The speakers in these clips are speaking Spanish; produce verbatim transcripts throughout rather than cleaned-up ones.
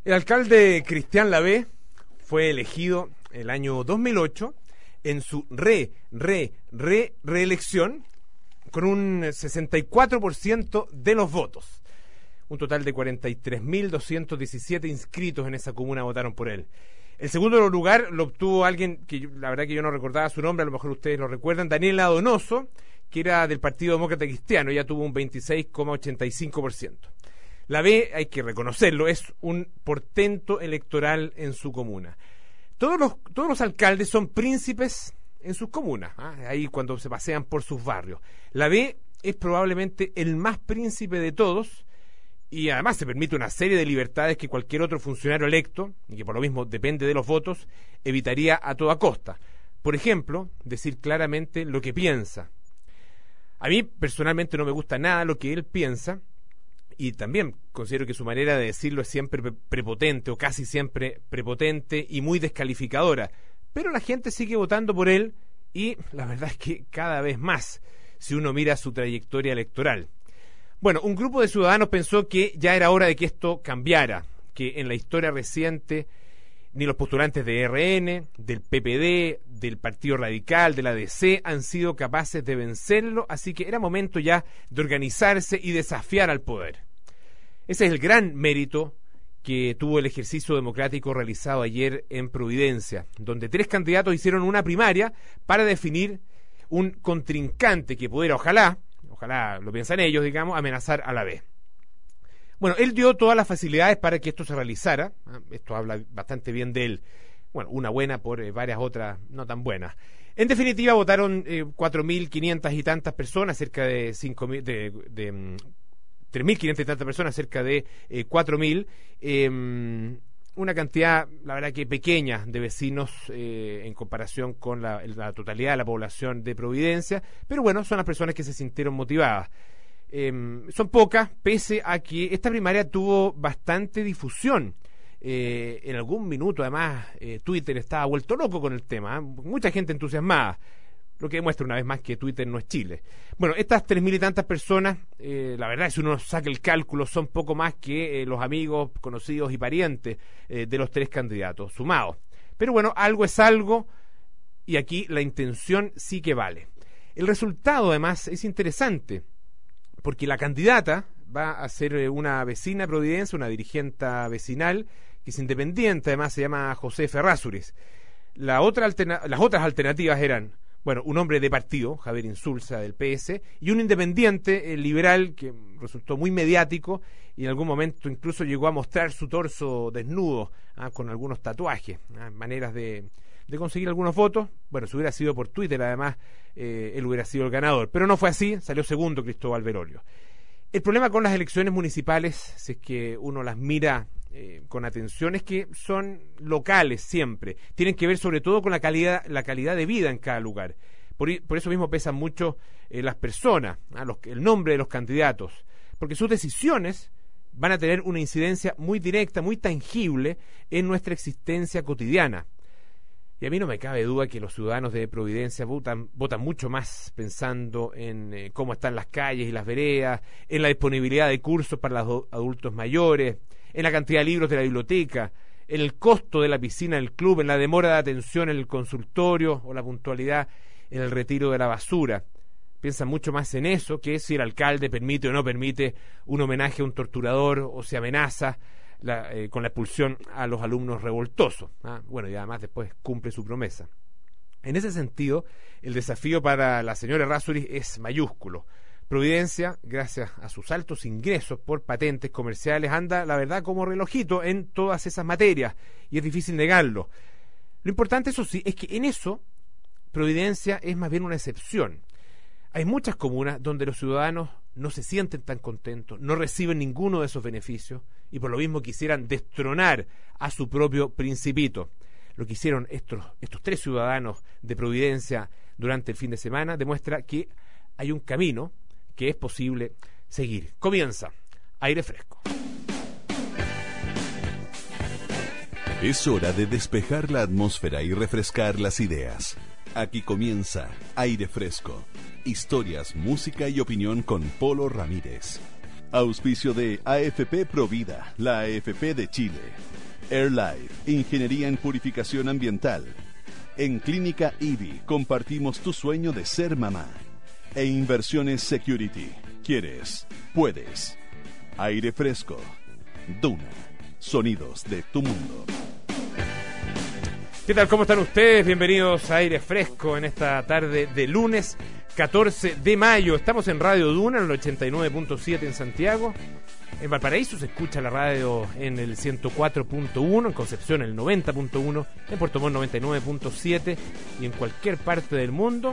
El alcalde Cristian Lavé fue elegido el año dos mil ocho en su re, re, re, reelección con un sesenta y cuatro por ciento de los votos. Un total de cuarenta y tres mil doscientos diecisiete inscritos en esa comuna votaron por él. El segundo lugar lo obtuvo alguien que yo, la verdad que yo no recordaba su nombre, a lo mejor ustedes lo recuerdan, Daniela Donoso, que era del Partido Demócrata Cristiano, ella tuvo un veintiséis coma ochenta y cinco por ciento. Lavé, hay que reconocerlo, es un portento electoral en su comuna. Todos los, todos los alcaldes son príncipes en sus comunas, ¿eh? Ahí cuando se pasean por sus barrios. Lavé es probablemente el más príncipe de todos y además se permite una serie de libertades que cualquier otro funcionario electo, y que por lo mismo depende de los votos, evitaría a toda costa. Por ejemplo, decir claramente lo que piensa. A mí personalmente no me gusta nada lo que él piensa, y también considero que su manera de decirlo es siempre prepotente, o casi siempre prepotente y muy descalificadora. Pero la gente sigue votando por él, y la verdad es que cada vez más, si uno mira su trayectoria electoral. Bueno, un grupo de ciudadanos pensó que ya era hora de que esto cambiara, que en la historia reciente ni los postulantes de R N, del P P D, del Partido Radical, de la D C han sido capaces de vencerlo, así que era momento ya de organizarse y desafiar al poder. Ese es el gran mérito que tuvo el ejercicio democrático realizado ayer en Providencia, donde tres candidatos hicieron una primaria para definir un contrincante que pudiera, ojalá, ojalá lo piensan ellos, digamos, amenazar a Lavé. Bueno, él dio todas las facilidades para que esto se realizara, esto habla bastante bien de él, bueno, una buena por eh, varias otras no tan buenas. En definitiva, votaron eh, cuatro mil quinientas y tantas personas, cerca de cinco mil, de, de um, tres mil quinientas y tantas personas, cerca de eh, cuatro mil, eh, una cantidad, la verdad que pequeña, de vecinos eh, en comparación con la, la totalidad de la población de Providencia, pero bueno, son las personas que se sintieron motivadas. Eh, son pocas, pese a que esta primaria tuvo bastante difusión. Eh, en algún minuto, además, eh, Twitter estaba vuelto loco con el tema, ¿eh? Mucha gente entusiasmada, lo que demuestra una vez más que Twitter no es Chile. Bueno, estas tres mil y tantas personas, eh, la verdad, si uno saca el cálculo, son poco más que eh, los amigos, conocidos y parientes eh, de los tres candidatos sumados. Pero bueno, algo es algo, y aquí la intención sí que vale. El resultado, además, es interesante, porque la candidata va a ser una vecina de Providencia, una dirigente vecinal, que es independiente, además se llama José Ferrázuriz. La otra alterna- las otras alternativas eran, bueno, un hombre de partido, Javier Insulza del P S, y un independiente eh, liberal que resultó muy mediático y en algún momento incluso llegó a mostrar su torso desnudo, ah, con algunos tatuajes, ah, maneras de, de conseguir algunos votos. Bueno, si hubiera sido por Twitter, además, eh, él hubiera sido el ganador, pero no fue así, salió segundo Cristóbal Berolio. El problema con las elecciones municipales, si es que uno las mira eh, con atención, es que son locales siempre, tienen que ver sobre todo con la calidad, la calidad de vida en cada lugar. Por, por eso mismo pesan mucho eh, las personas, ¿ah? los, el nombre de los candidatos, porque sus decisiones van a tener una incidencia muy directa, muy tangible en nuestra existencia cotidiana. Y a mí no me cabe duda que los ciudadanos de Providencia votan, votan mucho más pensando en eh, cómo están las calles y las veredas, en la disponibilidad de cursos para los adultos mayores, en la cantidad de libros de la biblioteca, en el costo de la piscina del club, en la demora de atención en el consultorio o la puntualidad en el retiro de la basura. Piensan mucho más en eso que si el alcalde permite o no permite un homenaje a un torturador o se amenaza La, eh, con la expulsión a los alumnos revoltosos. ¿ah? Bueno, y además después cumple su promesa. En ese sentido, el desafío para la señora Errázuriz es mayúsculo. Providencia, gracias a sus altos ingresos por patentes comerciales, anda, la verdad, como relojito en todas esas materias, y es difícil negarlo. Lo importante, eso sí, es que en eso Providencia es más bien una excepción. Hay muchas comunas donde los ciudadanos no se sienten tan contentos, no reciben ninguno de esos beneficios y por lo mismo quisieran destronar a su propio principito. Lo que hicieron estos, estos tres ciudadanos de Providencia durante el fin de semana demuestra que hay un camino que es posible seguir. Comienza Aire Fresco. Es hora de despejar la atmósfera y refrescar las ideas. Aquí comienza Aire Fresco. Historias, música y opinión con Polo Ramírez. Auspicio de A F P Provida, la A F P de Chile. AirLife, ingeniería en purificación ambiental. En Clínica I V I compartimos tu sueño de ser mamá. E Inversiones Security. ¿Quieres? Puedes. Aire fresco. Duna. Sonidos de tu mundo. ¿Qué tal? ¿Cómo están ustedes? Bienvenidos a Aire Fresco en esta tarde de lunes catorce de mayo. Estamos en Radio Duna, en el ochenta y nueve punto siete en Santiago. En Valparaíso se escucha la radio en el ciento cuatro punto uno, en Concepción el noventa punto uno, en Puerto Montt noventa y nueve punto siete y en cualquier parte del mundo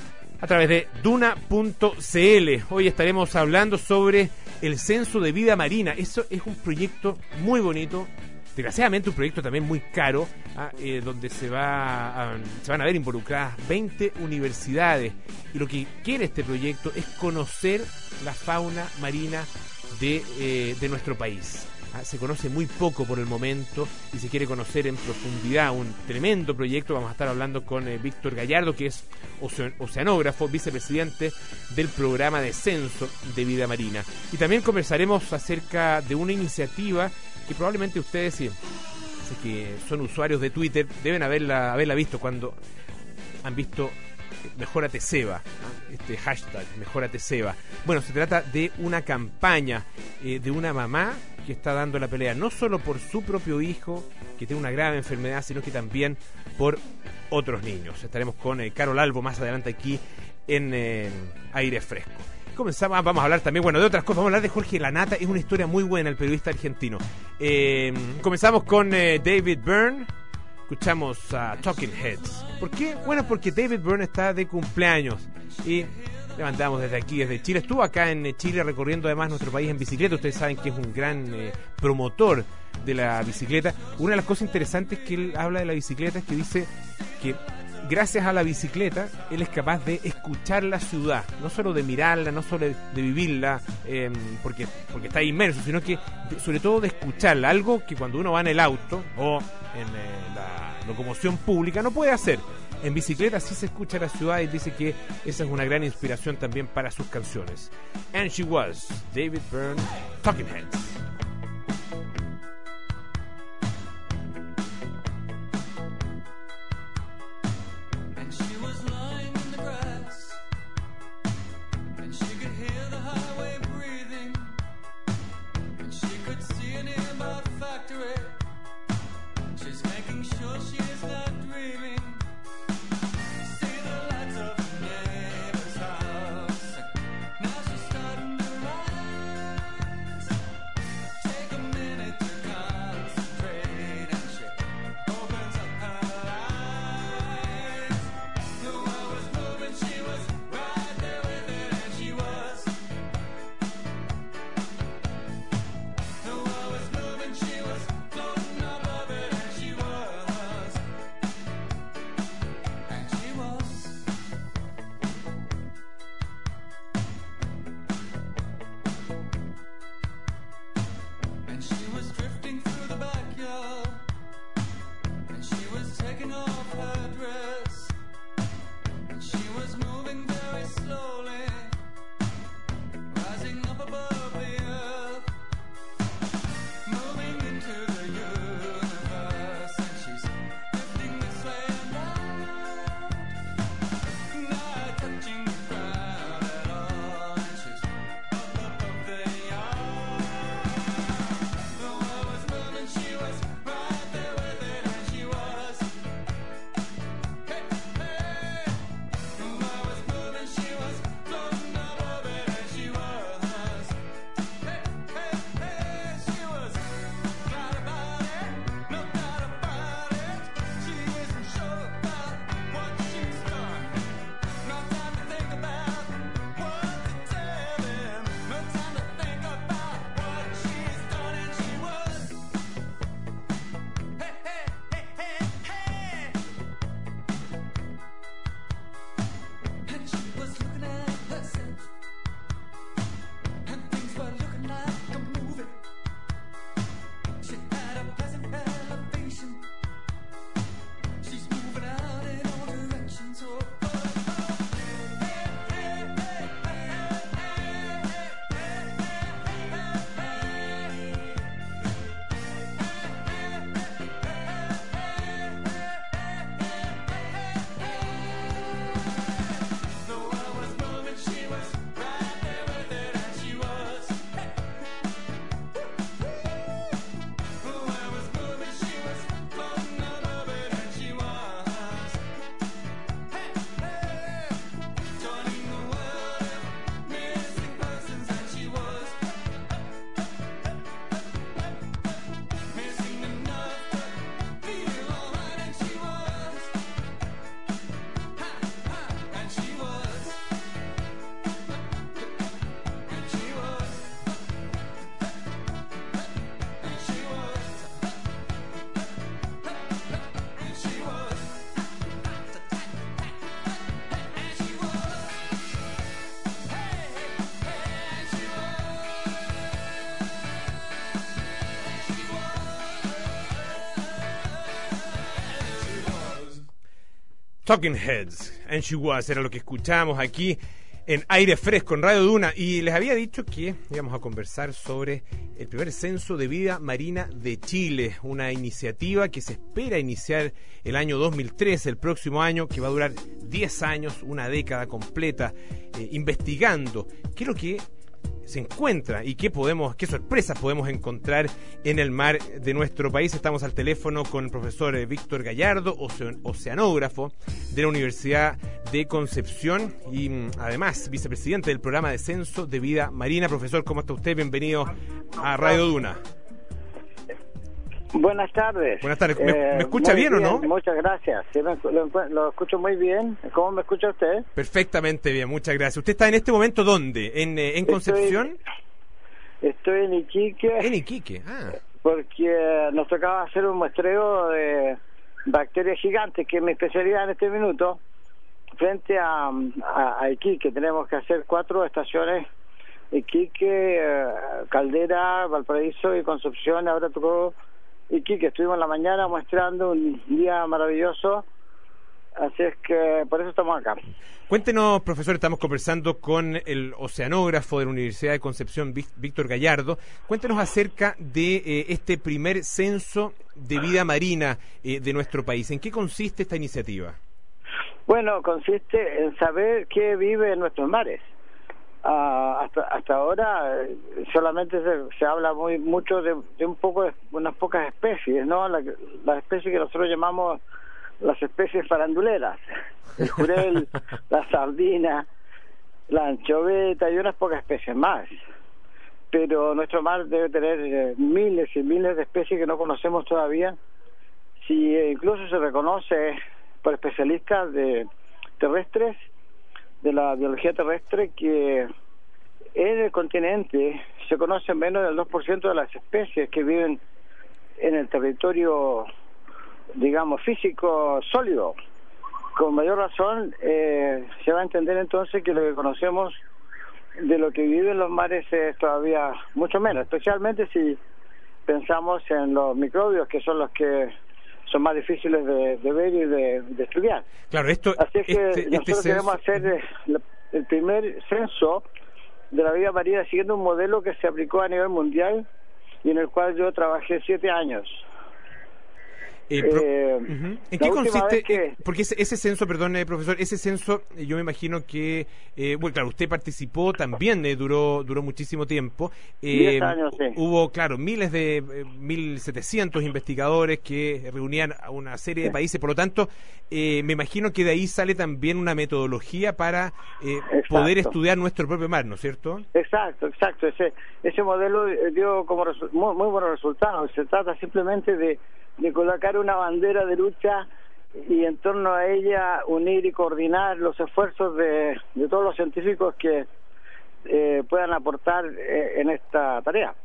a través de duna punto c l. Hoy estaremos hablando sobre el censo de vida marina. Eso es un proyecto muy bonito, desgraciadamente un proyecto también muy caro, ah, eh, donde se, va a, se van a ver involucradas veinte universidades. Y lo que quiere este proyecto es conocer la fauna marina de, eh, de nuestro país. Ah, se conoce muy poco por el momento y se quiere conocer en profundidad. Un tremendo proyecto. Vamos a estar hablando con eh, Víctor Gallardo, que es ocean- oceanógrafo, vicepresidente del programa de censo de vida marina. Y también conversaremos acerca de una iniciativa que probablemente ustedes, si, si que son usuarios de Twitter, deben haberla, haberla visto cuando han visto Mejórate Seba, ¿no? Este hashtag Mejórate Seba. Bueno, se trata de una campaña eh, de una mamá que está dando la pelea no solo por su propio hijo que tiene una grave enfermedad, sino que también por otros niños. Estaremos con eh, Carol Albo más adelante aquí en eh, Aire Fresco. Comenzamos, vamos a hablar también, bueno, de otras cosas. Vamos a hablar de Jorge Lanata, es una historia muy buena, el periodista argentino. Eh, comenzamos con eh, David Byrne. Escuchamos a Talking Heads. ¿Por qué? Bueno, porque David Byrne está de cumpleaños y le mandamos desde aquí, desde Chile. Estuvo acá en Chile recorriendo además nuestro país en bicicleta. Ustedes saben que es un gran eh, promotor de la bicicleta. Una de las cosas interesantes que él habla de la bicicleta es que dice que gracias a la bicicleta él es capaz de escuchar la ciudad, no solo de mirarla, no solo de, de vivirla, eh, porque, porque está inmerso, sino que de, sobre todo de escucharla, algo que cuando uno va en el auto o en eh, la locomoción pública no puede hacer. En bicicleta sí se escucha la ciudad y dice que esa es una gran inspiración también para sus canciones. And She Was, David Byrne, Talking Heads. Talking Heads, And She Was, era lo que escuchábamos aquí en Aire Fresco, en Radio Duna, y les había dicho que íbamos a conversar sobre el primer censo de vida marina de Chile, una iniciativa que se espera iniciar el año dos mil trece, el próximo año, que va a durar diez años, una década completa, eh, investigando qué es lo que se encuentra y qué podemos, qué sorpresas podemos encontrar en el mar de nuestro país. Estamos al teléfono con el profesor eh, Víctor Gallardo, ocean, oceanógrafo de la Universidad de Concepción y mm, además vicepresidente del programa de censo de vida marina. Profesor, ¿cómo está usted? Bienvenido a Radio Duna. Buenas tardes. Buenas tardes. ¿Me, eh, ¿me escucha bien, bien o no? Muchas gracias. Sí, me, lo, lo escucho muy bien. ¿Cómo me escucha usted? Perfectamente bien, muchas gracias. ¿Usted está en este momento dónde? ¿En, eh, en Concepción? Estoy, estoy en Iquique. En Iquique, ah. Porque nos tocaba hacer un muestreo de bacterias gigantes, que es mi especialidad en este minuto, frente a, a, a Iquique. Tenemos que hacer cuatro estaciones: Iquique, eh, Caldera, Valparaíso y Concepción. Ahora tocó Iquique. Estuvimos en la mañana muestrando, un día maravilloso, así es que por eso estamos acá. Cuéntenos, profesor, estamos conversando con el oceanógrafo de la Universidad de Concepción, Víctor Gallardo. Cuéntenos acerca de eh, este primer censo de vida marina eh, de nuestro país. ¿En qué consiste esta iniciativa? Bueno, consiste en saber qué vive en nuestros mares. Uh, hasta hasta ahora eh, solamente se, se habla muy mucho de, de un poco de unas pocas especies, ¿no? La, las especies que nosotros llamamos las especies faranduleras, el jurel, la sardina, la anchoveta y unas pocas especies más. Pero nuestro mar debe tener eh, miles y miles de especies que no conocemos todavía. Si eh, incluso se reconoce por especialistas de terrestres, de la biología terrestre, que en el continente se conoce menos del dos por ciento de las especies que viven en el territorio, digamos, físico sólido. Con mayor razón eh, se va a entender entonces que lo que conocemos de lo que vive en los mares es todavía mucho menos, especialmente si pensamos en los microbios, que son los que son más difíciles de, de ver y de, de estudiar. Claro, esto, Así es que este, nosotros este queremos hacer el, el primer censo de la vida marina siguiendo un modelo que se aplicó a nivel mundial y en el cual yo trabajé siete años. Eh, pro, eh, uh-huh. ¿En qué consiste? Que... Porque ese, ese censo, perdón, eh, profesor, ese censo, eh, yo me imagino que, eh, bueno, claro, usted participó también, eh, duró duró muchísimo tiempo. Eh, Diez años, sí. Hubo, claro, miles de, eh, mil setecientos investigadores que reunían a una serie de sí. países, por lo tanto, eh, me imagino que de ahí sale también una metodología para eh, poder estudiar nuestro propio mar, ¿no es cierto? Exacto, exacto. Ese ese modelo dio como resu- muy, muy buenos resultados. Se trata simplemente de de colocar una bandera de lucha y en torno a ella unir y coordinar los esfuerzos de, de todos los científicos que eh, puedan aportar eh, en esta tarea.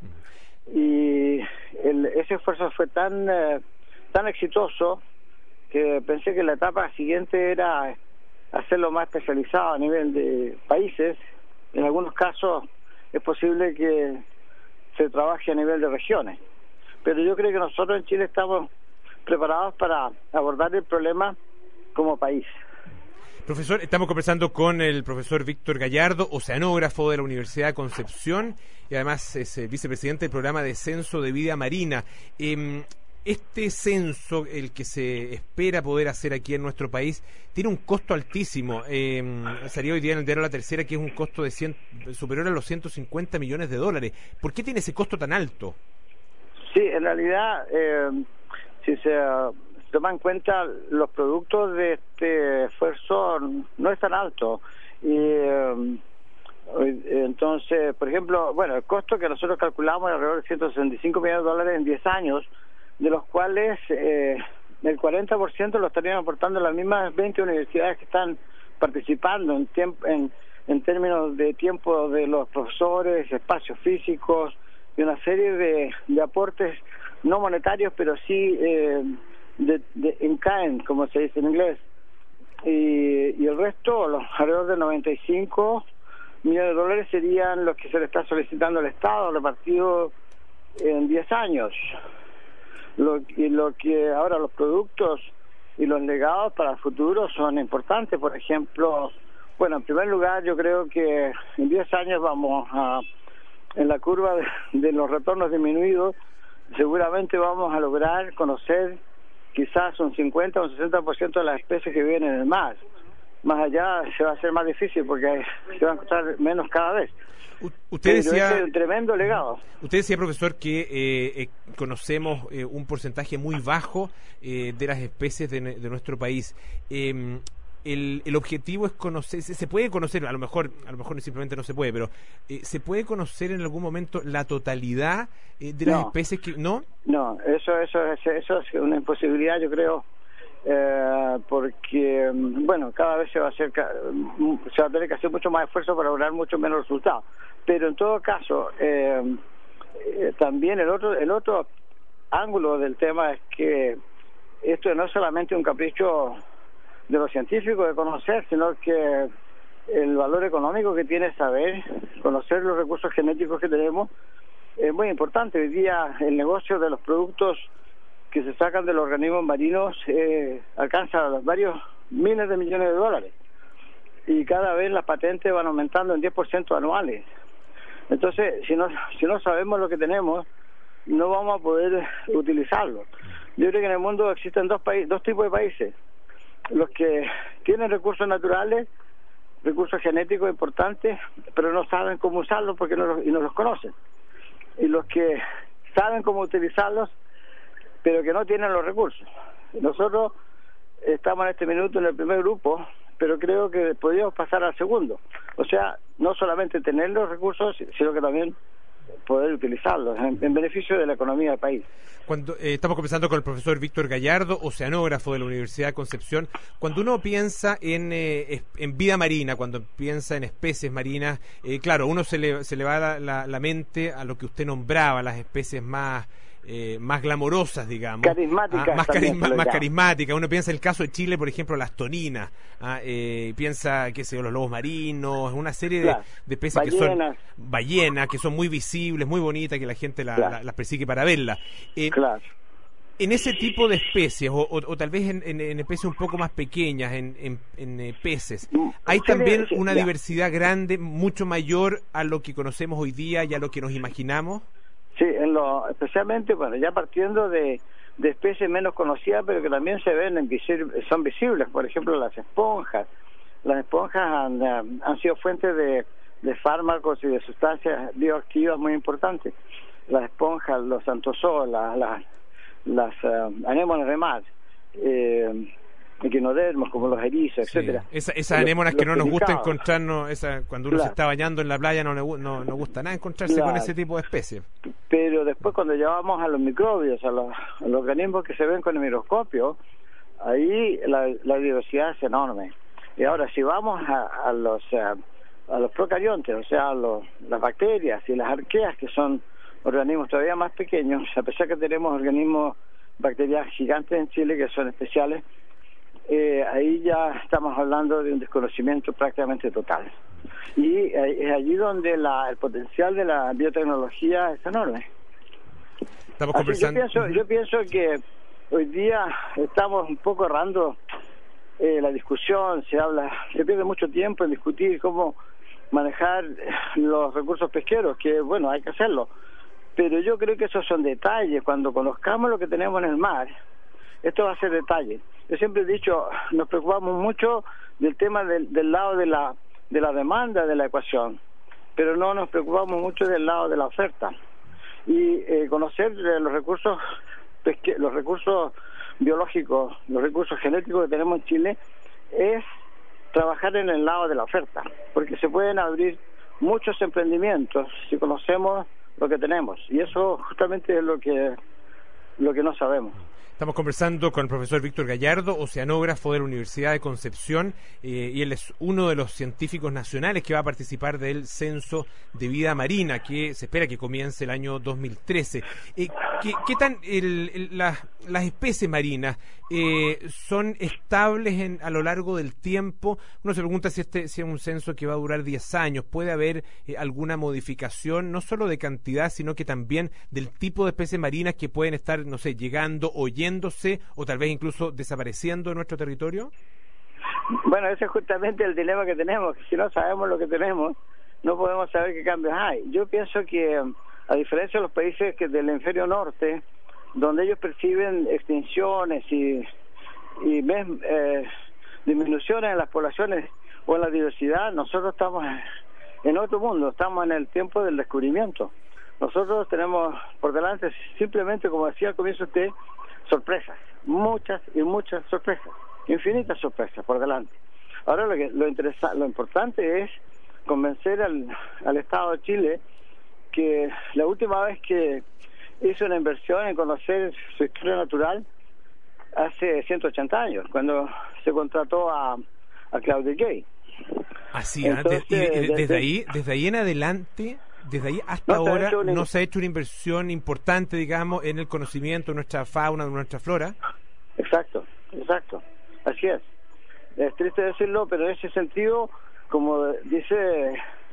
Y el, ese esfuerzo fue tan eh, tan exitoso que pensé que la etapa siguiente era hacerlo más especializado a nivel de países. En algunos casos es posible que se trabaje a nivel de regiones. Pero yo creo que nosotros en Chile estamos preparados para abordar el problema como país. Profesor, estamos conversando con el profesor Víctor Gallardo, oceanógrafo de la Universidad de Concepción y además es eh, vicepresidente del programa de censo de vida marina. Eh, este censo, el que se espera poder hacer aquí en nuestro país, tiene un costo altísimo. Eh, salió hoy día en el diario La Tercera que es un costo de cien, superior a los ciento cincuenta millones de dólares. ¿Por qué tiene ese costo tan alto? Sí, en realidad, eh, si se toma en cuenta los productos de este esfuerzo, no es tan alto. Y eh, entonces, por ejemplo, bueno, el costo que nosotros calculamos es alrededor de ciento sesenta y cinco millones de dólares en diez años, de los cuales eh, el cuarenta por ciento lo estarían aportando las mismas veinte universidades que están participando en, tiemp- en, en términos de tiempo de los profesores, espacios físicos, y una serie de, de aportes no monetarios, pero sí eh, de, de in kind, como se dice en inglés. Y, y el resto, los alrededor de noventa y cinco millones de dólares, serían los que se le está solicitando al Estado, repartido en diez años. Lo, y lo que ahora los productos y los legados para el futuro son importantes. Por ejemplo, bueno, en primer lugar, yo creo que en diez años vamos a, en la curva de, de los retornos disminuidos, seguramente vamos a lograr conocer quizás un cincuenta o un sesenta por ciento de las especies que viven en el mar. Más allá se va a hacer más difícil porque se va a encontrar menos cada vez. Usted decía, es un tremendo legado. Usted decía, profesor, que eh, eh, conocemos eh, un porcentaje muy bajo eh, de las especies de, de nuestro país. Eh, el, el objetivo es conocer, se, se puede conocer, a lo mejor, a lo mejor simplemente no se puede, pero eh, se puede conocer en algún momento la totalidad eh, de las no, especies que no. No, eso, eso, eso, eso es una imposibilidad, yo creo. Eh, porque bueno, cada vez se va a hacer se va a tener que hacer mucho más esfuerzo para lograr mucho menos resultados, pero en todo caso eh, eh, también el otro el otro ángulo del tema es que esto no es solamente un capricho de los científicos de conocer, sino que el valor económico que tiene saber, conocer los recursos genéticos que tenemos es muy importante. Hoy día el negocio de los productos que se sacan de los organismos marinos eh, alcanza varios miles de millones de dólares y cada vez las patentes van aumentando en diez por ciento anuales. Entonces, si no si no sabemos lo que tenemos, no vamos a poder utilizarlo. Yo creo que en el mundo existen dos países, dos tipos de países: los que tienen recursos naturales, recursos genéticos importantes, pero no saben cómo usarlos porque no los, y no los conocen, y los que saben cómo utilizarlos pero que no tienen los recursos. Nosotros estamos en este minuto en el primer grupo, pero creo que podríamos pasar al segundo. O sea, no solamente tener los recursos, sino que también poder utilizarlos en, en beneficio de la economía del país. Cuando eh, estamos conversando con el profesor Víctor Gallardo, oceanógrafo de la Universidad de Concepción. Cuando uno piensa en, eh, en vida marina, cuando piensa en especies marinas, eh, claro, uno se le, se le va la, la, la mente a lo que usted nombraba, las especies más Eh, más glamorosas, digamos, carismáticas, ah, más, carisma, más carismáticas. Uno piensa en el caso de Chile, por ejemplo, las toninas, ah, eh, piensa, qué sé yo, los lobos marinos, una serie de, claro. de especies ballenas. que son ballenas, que son muy visibles, muy bonitas, que la gente la, claro. la, las persigue para verlas. Eh, claro. En ese tipo de especies, o, o, o tal vez en, en, en especies un poco más pequeñas, en, en, en eh, peces, hay también una ya. diversidad grande, mucho mayor a lo que conocemos hoy día y a lo que nos imaginamos. Sí, en lo, especialmente, bueno, ya partiendo de, de especies menos conocidas, pero que también se ven, en visibles, son visibles, por ejemplo, las esponjas. Las esponjas han, han sido fuentes de, de fármacos y de sustancias bioactivas muy importantes. Las esponjas, los antozoos, las, las, las uh, anémonas de mar, eh, equinodermos como los erizos, sí. etcétera. Esa, esas anémonas que no nos gusta pelicados. encontrarnos, esa, cuando uno claro. se está bañando en la playa no nos no, no gusta nada encontrarse claro. con ese tipo de especies. Pero después cuando llevamos a los microbios, a los, a los organismos que se ven con el microscopio, ahí la, la diversidad es enorme. Y ahora si vamos a, a los a, a los procariontes, o sea, a los, las bacterias y las arqueas, que son organismos todavía más pequeños, a pesar que tenemos organismos bacterianos gigantes en Chile que son especiales, Eh, ahí ya estamos hablando de un desconocimiento prácticamente total. Y eh, es allí donde la, el potencial de la biotecnología es enorme. Estamos Así conversando. Yo pienso, yo pienso que hoy día estamos un poco errando eh, la discusión, se habla, se pierde mucho tiempo en discutir cómo manejar los recursos pesqueros, que bueno, hay que hacerlo. Pero yo creo que esos son detalles. Cuando conozcamos lo que tenemos en el mar, esto va a ser detalle. Yo siempre he dicho, nos preocupamos mucho del tema del, del lado de la de la demanda de la ecuación, pero no nos preocupamos mucho del lado de la oferta. Y eh, conocer los recursos pesque, los recursos biológicos, los recursos genéticos que tenemos en Chile es trabajar en el lado de la oferta, porque se pueden abrir muchos emprendimientos si conocemos lo que tenemos, y eso justamente es lo que lo que no sabemos. Estamos conversando con el profesor Víctor Gallardo, oceanógrafo de la Universidad de Concepción, eh, y él es uno de los científicos nacionales que va a participar del Censo de Vida Marina, que se espera que comience el año dos mil trece. Eh, ¿qué, ¿Qué tan el, el, la, las especies marinas eh, son estables en, a lo largo del tiempo? Uno se pregunta si este si es un censo que va a durar diez años. ¿Puede haber eh, alguna modificación, no solo de cantidad, sino que también del tipo de especies marinas que pueden estar, no sé, llegando o yendo extinguiéndose o tal vez incluso desapareciendo de nuestro territorio? Bueno, ese es justamente el dilema que tenemos, que si no sabemos lo que tenemos, no podemos saber qué cambios hay. Yo pienso que, a diferencia de los países que del hemisferio norte, donde ellos perciben extinciones y, y ven eh, disminuciones en las poblaciones o en la diversidad, nosotros estamos en otro mundo, estamos en el tiempo del descubrimiento. Nosotros tenemos por delante, simplemente, como decía al comienzo usted, sorpresas, muchas y muchas sorpresas, infinitas sorpresas por delante. Ahora lo que lo interesa, lo importante es convencer al, al Estado de Chile que la última vez que hizo una inversión en conocer su historia natural hace ciento ochenta años, cuando se contrató a, a Claudio Gay. Así, Entonces, de, y de, desde, desde ahí, desde ahí en adelante, desde ahí hasta no ahora, se no se ha hecho una inversión importante, digamos, en el conocimiento de nuestra fauna, de nuestra flora. Exacto, exacto, así es. Es triste decirlo, pero en ese sentido, como dice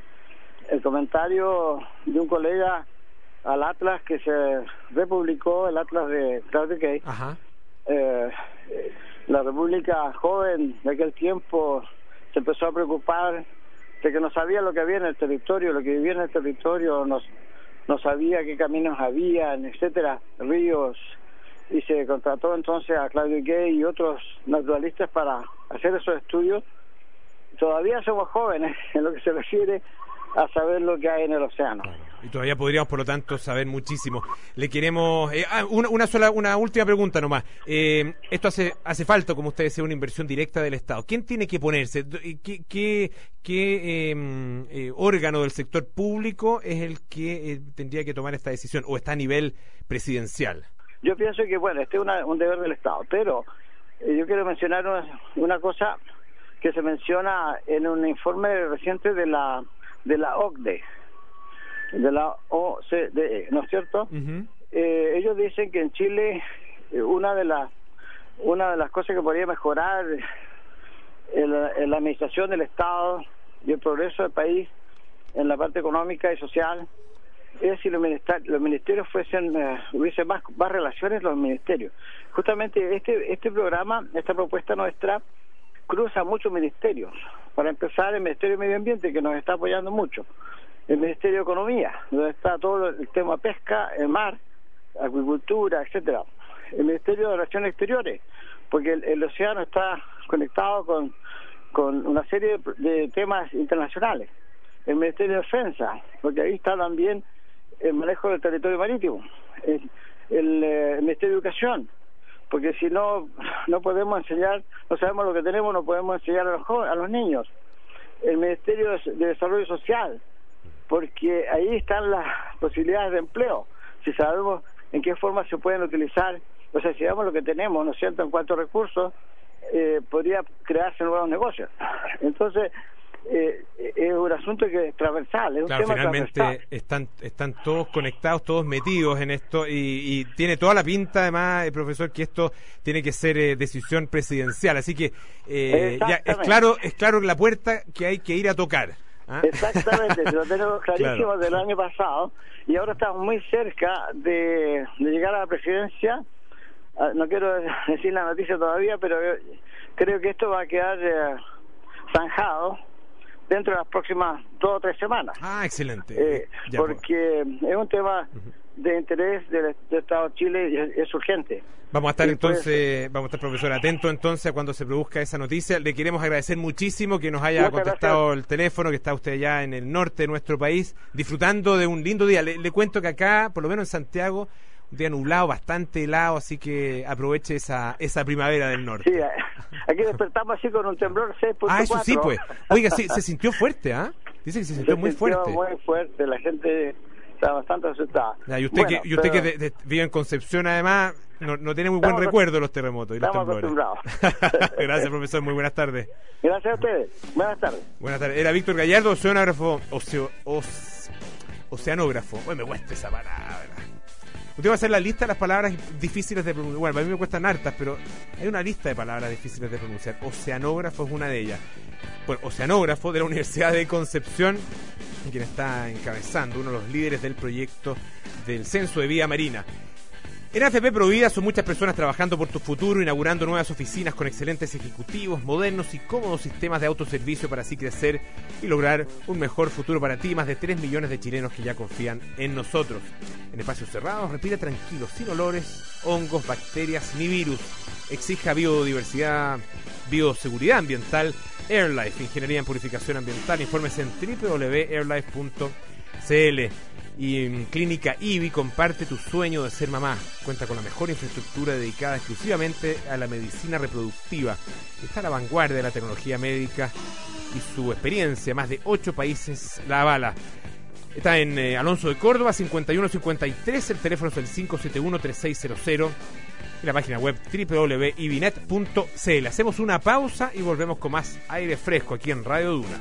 el comentario de un colega al Atlas que se republicó, el Atlas de Claudio Gay, Ajá. Eh, la República joven de aquel tiempo se empezó a preocupar de que no sabía lo que había en el territorio, lo que vivía en el territorio, no, no sabía qué caminos habían, etcétera, ríos, y se contrató entonces a Claudio Gay y otros naturalistas para hacer esos estudios. Todavía somos jóvenes en lo que se refiere a saber lo que hay en el océano. Y todavía podríamos, por lo tanto, saber muchísimo. Le queremos... Eh, ah, una, una sola, una última pregunta nomás. Eh, esto hace hace falta, como usted decía, una inversión directa del Estado. ¿Quién tiene que ponerse? ¿Qué, qué, qué eh, eh, órgano del sector público es el que eh, tendría que tomar esta decisión? ¿O está a nivel presidencial? Yo pienso que, bueno, este es una, un deber del Estado, pero eh, yo quiero mencionar una, una cosa que se menciona en un informe reciente de la de la O C D E, de la O C D E, ¿no es cierto? Uh-huh. Eh, ellos dicen que en Chile eh, una de las una de las cosas que podría mejorar en la, en la administración del Estado y el progreso del país en la parte económica y social es si los, minister los ministerios fuesen uh, hubiese más, más relaciones los ministerios. Justamente este este programa, esta propuesta nuestra cruza muchos ministerios. Para empezar, el Ministerio de Medio Ambiente, que nos está apoyando mucho, el Ministerio de Economía, donde está todo el tema pesca, el mar, agricultura, etcétera, el Ministerio de Relaciones Exteriores, porque el, el océano está conectado con, con una serie de, de temas internacionales, el Ministerio de Defensa, porque ahí está también el manejo del territorio marítimo, el, el, el Ministerio de Educación, porque si no no podemos enseñar, no sabemos lo que tenemos, no podemos enseñar a los jóvenes, a los niños. El Ministerio de Desarrollo Social, porque ahí están las posibilidades de empleo, si sabemos en qué forma se pueden utilizar, o sea, si sabemos lo que tenemos, ¿no es cierto?, en cuanto a recursos, eh, podría crearse nuevos negocios. Entonces, eh, es un asunto que es transversal, es un claro, tema finalmente transversal. están están todos conectados, todos metidos en esto y, y tiene toda la pinta, además, eh, profesor, que esto tiene que ser eh, decisión presidencial, así que eh, ya es claro es claro la puerta que hay que ir a tocar. ¿Ah? Exactamente, lo tenemos clarísimo claro. Del año pasado y ahora estamos muy cerca de, de llegar a la presidencia. No quiero decir la noticia todavía, pero creo que esto va a quedar eh, zanjado dentro de las próximas dos o tres semanas. Ah, excelente. Eh, ya, porque pues. Es un tema de interés del, del Estado de Chile y es, es urgente. Vamos a estar entonces, vamos a estar, profesor, atento entonces a cuando se produzca esa noticia. Le queremos agradecer muchísimo que nos haya Muchas contestado gracias. El teléfono, que está usted allá en el norte de nuestro país, disfrutando de un lindo día. Le, le cuento que acá, por lo menos en Santiago, un día nublado, bastante helado, así que aproveche esa esa primavera del norte. Sí, aquí despertamos así con un temblor seis punto cuatro. Ah, eso sí, pues. Oiga, sí, se sintió fuerte, ¿ah? ¿eh? Dice que se sintió se muy sintió fuerte. muy fuerte, la gente está bastante asustada. Ya, y usted bueno, que, y usted pero... que de, de, vive en Concepción, además, no, no tiene muy buen recuerdo de los terremotos y los temblores. Gracias, profesor, muy buenas tardes. Gracias a ustedes, buenas tardes. Buenas tardes. Era Víctor Gallardo, oceanógrafo, oceo, oce, oceanógrafo. Uy, me cuesta esa palabra. Usted va a hacer la lista de las palabras difíciles de pronunciar. Bueno, a mí me cuestan hartas, pero hay una lista de palabras difíciles de pronunciar. Oceanógrafo es una de ellas. Bueno, oceanógrafo de la Universidad de Concepción, quien está encabezando, uno de los líderes del proyecto del Censo de Vida Marina. En A F P Provida son muchas personas trabajando por tu futuro, inaugurando nuevas oficinas con excelentes ejecutivos, modernos y cómodos sistemas de autoservicio para así crecer y lograr un mejor futuro para ti. Más de tres millones de chilenos que ya confían en nosotros. En espacios cerrados, respira tranquilo, sin olores, hongos, bacterias ni virus. Exija biodiversidad, bioseguridad ambiental. AirLife, Ingeniería en Purificación Ambiental. Infórmese en doble u doble u doble u punto airlife punto c l. Y en Clínica I B I comparte tu sueño de ser mamá. Cuenta con la mejor infraestructura dedicada exclusivamente a la medicina reproductiva. Está a la vanguardia de la tecnología médica y su experiencia, más de ocho países la avala. Está en eh, Alonso de Córdoba, cincuenta y uno cincuenta y tres, el teléfono es el cinco siete uno, tres seis cero cero y la página web doble u doble u doble u punto ibinet punto c l. Hacemos una pausa y volvemos con más aire fresco aquí en Radio Duna.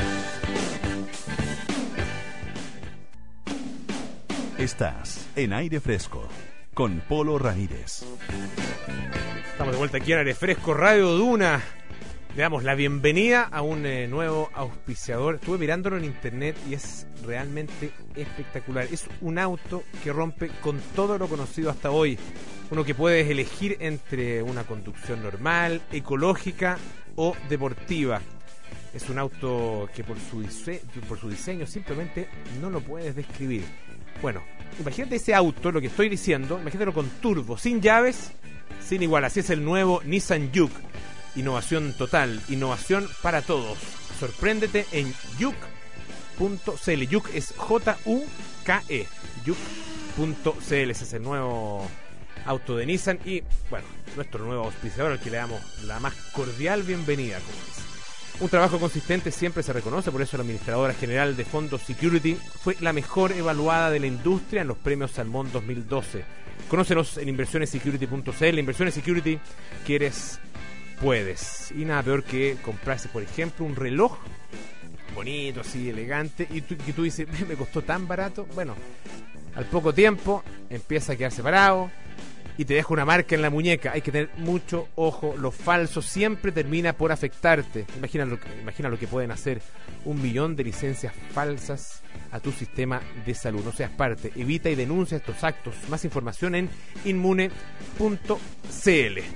Estás en Aire Fresco con Polo Ramírez. Estamos de vuelta aquí en Aire Fresco, Radio Duna. Le damos la bienvenida a un eh, nuevo auspiciador. Estuve mirándolo en internet y es realmente espectacular. Es un auto que rompe con todo lo conocido hasta hoy. Uno que puedes elegir entre una conducción normal, ecológica o deportiva. Es un auto que por su, dise- por su diseño simplemente no lo puedes describir. Bueno, imagínate ese auto, lo que estoy diciendo, imagínatelo con turbo, sin llaves, sin igual. Así es el nuevo Nissan Juke. Innovación total, innovación para todos. Sorpréndete en juke punto c l. Juke es J U K E. juke punto c l. Ese es el nuevo auto de Nissan y, bueno, nuestro nuevo auspiciador al que le damos la más cordial bienvenida, como dice. Un trabajo consistente siempre se reconoce, por eso la administradora general de Fondos Security fue la mejor evaluada de la industria en los premios Salmón dos mil doce. Conócenos en inversiones security punto c l. Inversiones Security, quieres, puedes. Y nada peor que comprarse, por ejemplo, un reloj bonito, así, elegante, y tú, que tú dices, me costó tan barato. Bueno, al poco tiempo empieza a quedarse parado y te deja una marca en la muñeca. Hay que tener mucho ojo. Lo falso siempre termina por afectarte. Imagina lo, imagina lo que pueden hacer un millón de licencias falsas a tu sistema de salud. No seas parte. Evita y denuncia estos actos. Más información en inmune punto c l.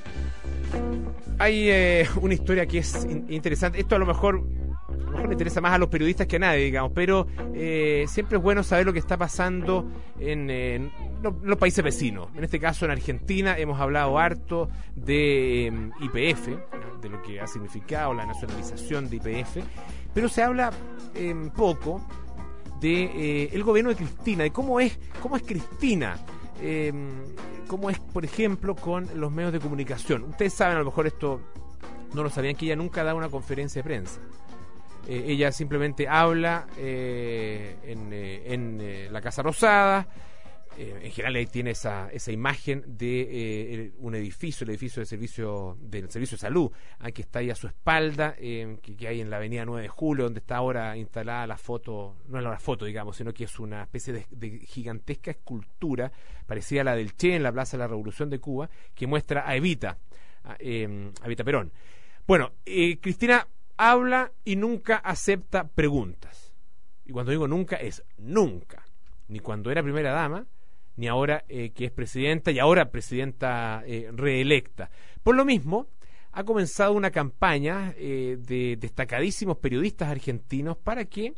Hay eh, una historia que es in- interesante. Esto a lo mejor... A lo mejor le interesa más a los periodistas que a nadie, digamos, pero eh, siempre es bueno saber lo que está pasando en, en los, los países vecinos. En este caso, en Argentina, hemos hablado harto de eh, Y P F, de lo que ha significado la nacionalización de Y P F, pero se habla eh, poco de eh, el gobierno de Cristina, de cómo es, cómo es Cristina, eh, cómo es, por ejemplo, con los medios de comunicación. Ustedes saben, a lo mejor esto no lo sabían, que ella nunca da una conferencia de prensa. Eh, ella simplemente habla eh, en, eh, en eh, la Casa Rosada. Eh, en general ahí tiene esa, esa imagen de eh, un edificio, el edificio de servicio del servicio de salud, ah, que está ahí a su espalda, eh, que, que hay en la avenida nueve de julio, donde está ahora instalada la foto, no es la foto, digamos, sino que es una especie de, de gigantesca escultura, parecida a la del Che en la Plaza de la Revolución de Cuba, que muestra a Evita, a, eh, a Evita Perón. Bueno, eh, Cristina habla y nunca acepta preguntas. Y cuando digo nunca, es nunca. Ni cuando era primera dama, ni ahora eh, que es presidenta, y ahora presidenta eh, reelecta. Por lo mismo, ha comenzado una campaña eh, de destacadísimos periodistas argentinos para que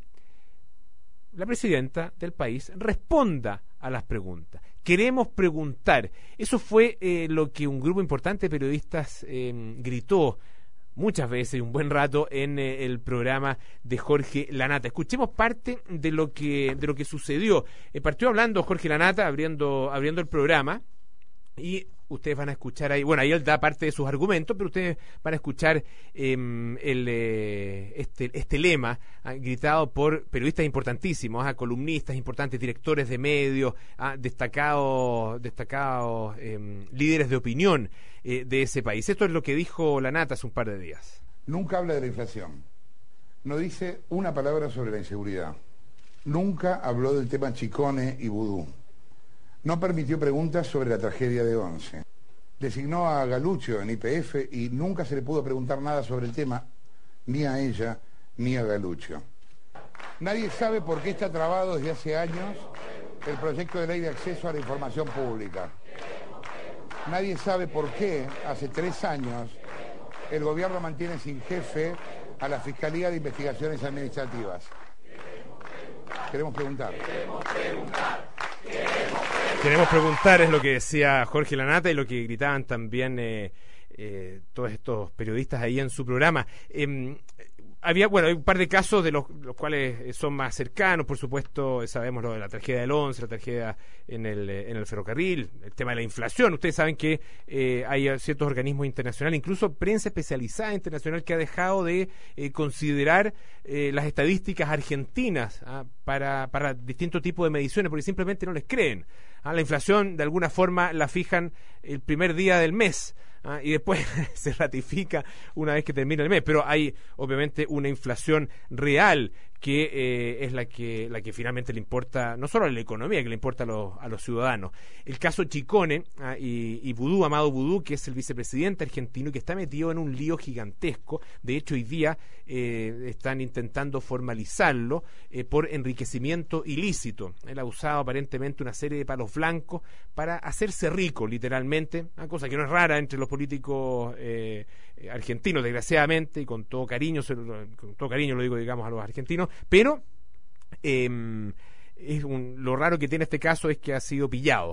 la presidenta del país responda a las preguntas. Queremos preguntar. Eso fue eh, lo que un grupo importante de periodistas eh, gritó muchas veces, un buen rato, en eh, el programa de Jorge Lanata. Escuchemos parte de lo que de lo que sucedió. Eh, partió hablando Jorge Lanata, abriendo abriendo el programa, y ustedes van a escuchar ahí, bueno, ahí él da parte de sus argumentos, pero ustedes van a escuchar eh, el, eh, este, este lema eh, gritado por periodistas importantísimos, eh, columnistas importantes, directores de medios, eh, destacados, destacados eh, líderes de opinión eh, de ese país. Esto es lo que dijo Lanata hace un par de días. Nunca habla de la inflación, no dice una palabra sobre la inseguridad, nunca habló del tema Chicone y Vudú. No permitió preguntas sobre la tragedia de Once. Designó a Galuccio en Y P F y nunca se le pudo preguntar nada sobre el tema, ni a ella ni a Galuccio. Nadie sabe por qué está trabado desde hace años el proyecto de ley de acceso a la información pública. Nadie sabe por qué, hace tres años, el gobierno mantiene sin jefe a la Fiscalía de Investigaciones Administrativas. Queremos preguntar. Queremos preguntar. Queremos preguntar. Queremos preguntar, es lo que decía Jorge Lanata y lo que gritaban también eh, eh, todos estos periodistas ahí en su programa. Eh, Había, bueno, hay un par de casos de los, los cuales son más cercanos, por supuesto, sabemos lo de la tragedia del once, la tragedia en el, en el ferrocarril, el tema de la inflación. Ustedes saben que eh, hay ciertos organismos internacionales, incluso prensa especializada internacional, que ha dejado de eh, considerar eh, las estadísticas argentinas ¿ah? para, para distintos tipos de mediciones, porque simplemente no les creen. ¿ah? La inflación, de alguna forma, la fijan el primer día del mes. ¿ah? Y después se ratifica una vez que termina el mes, pero hay obviamente una inflación real que eh, es la que la que finalmente le importa no solo a la economía, que le importa a los, a los ciudadanos. El caso Chicone ¿ah? y, y Vudú, Amado Vudú, que es el vicepresidente argentino y que está metido en un lío gigantesco. De hecho, hoy día eh, están intentando formalizarlo eh, por enriquecimiento ilícito. Él ha usado aparentemente una serie de palos blancos para hacerse rico, literalmente, una cosa que no es rara entre los políticos eh, argentinos, desgraciadamente, y con todo cariño, con todo cariño lo digo, digamos, a los argentinos, pero eh, es un, lo raro que tiene este caso es que ha sido pillado.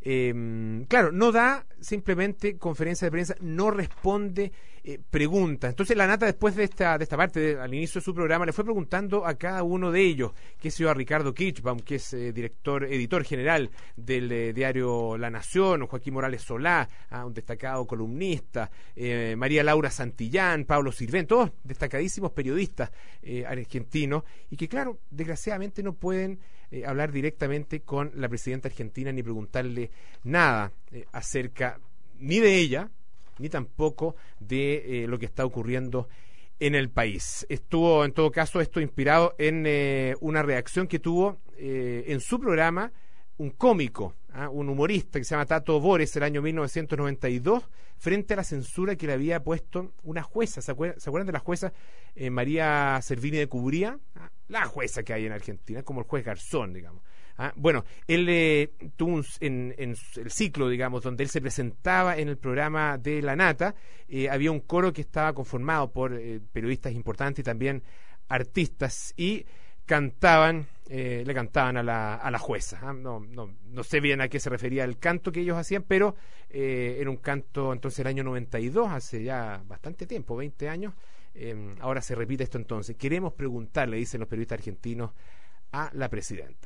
Eh, claro, no da simplemente conferencia de prensa, no responde eh, preguntas. Entonces la Nata, después de esta de esta parte, de, al inicio de su programa, le fue preguntando a cada uno de ellos, que es a Ricardo Kirchbaum, que es eh, director, editor general del eh, diario La Nación, Joaquín Morales Solá, ah, un destacado columnista, eh, María Laura Santillán, Pablo Sirven, todos destacadísimos periodistas eh, argentinos, y que claro, desgraciadamente no pueden eh, hablar directamente con la presidenta argentina ni preguntarle nada eh, acerca ni de ella ni tampoco de eh, lo que está ocurriendo en el país. Estuvo, en todo caso, esto inspirado en eh, una reacción que tuvo eh, en su programa un cómico, ¿ah? un humorista que se llama Tato Bores, el año mil novecientos noventa y dos, frente a la censura que le había puesto una jueza. ¿Se acuerdan, ¿se acuerdan de la jueza eh, María Servini de Cubría? ¿Ah? La jueza que hay en Argentina, como el juez Garzón, digamos. Ah, bueno, él eh, tuvo un, en, en el ciclo, digamos, donde él se presentaba en el programa de La Nata, eh, había un coro que estaba conformado por eh, periodistas importantes y también artistas, y cantaban, eh, le cantaban a la, a la jueza. ¿ah? No, no, no sé bien a qué se refería el canto que ellos hacían, pero eh, era un canto entonces el año noventa y dos, hace ya bastante tiempo, veinte años. Eh, ahora se repite esto entonces. Queremos preguntarle, dicen los periodistas argentinos, a la presidenta.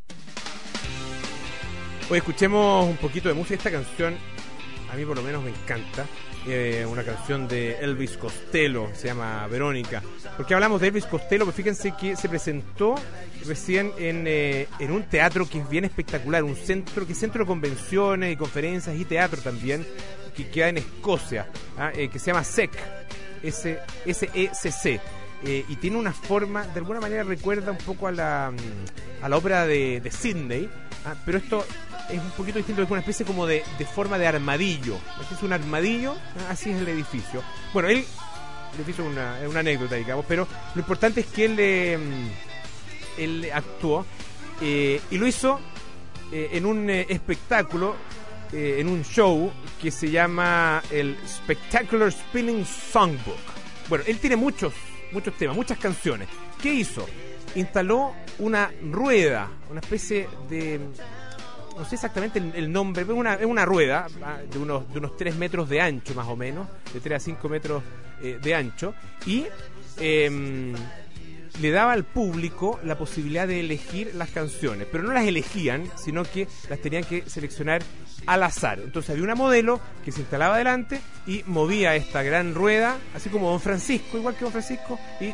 Hoy escuchemos un poquito de música. Esta canción a mí por lo menos me encanta, eh, una canción de Elvis Costello, se llama Verónica. ¿Por qué hablamos de Elvis Costello? Pues fíjense que se presentó recién en, eh, en un teatro que es bien espectacular, un centro que es centro de convenciones y conferencias y teatro también, que queda en Escocia, ¿ah? eh, que se llama S E C, S E C C. Eh, y tiene una forma, de alguna manera recuerda un poco a la, a la ópera de, de Sydney, ¿ah? pero esto es un poquito distinto, es una especie como de, de forma de armadillo. Este es un armadillo, ¿ah? así es el edificio. Bueno, él, el edificio es una, una anécdota, digamos, pero lo importante es que él, eh, él actuó eh, y lo hizo eh, en un eh, espectáculo, eh, en un show que se llama el Spectacular Spinning Songbook. Bueno, él tiene muchos muchos temas, muchas canciones. ¿Qué hizo? Instaló una rueda, una especie de, no sé exactamente el, el nombre, pero es una, es una rueda de unos, de unos tres metros de ancho más o menos, de tres a cinco metros eh, de ancho, y eh, le daba al público la posibilidad de elegir las canciones, pero no las elegían, sino que las tenían que seleccionar al azar. Entonces había una modelo que se instalaba adelante y movía esta gran rueda, así como Don Francisco, igual que Don Francisco, y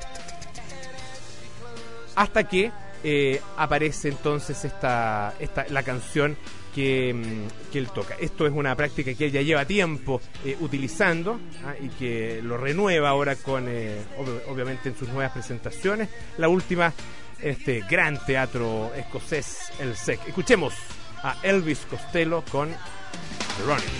hasta que eh, aparece entonces esta, esta la canción que, que él toca. Esto es una práctica que él ya lleva tiempo eh, utilizando, ¿ah? y que lo renueva ahora con eh, ob- obviamente en sus nuevas presentaciones. La última, este gran teatro escocés, el S E C. Escuchemos a Elvis Costello con Verónica.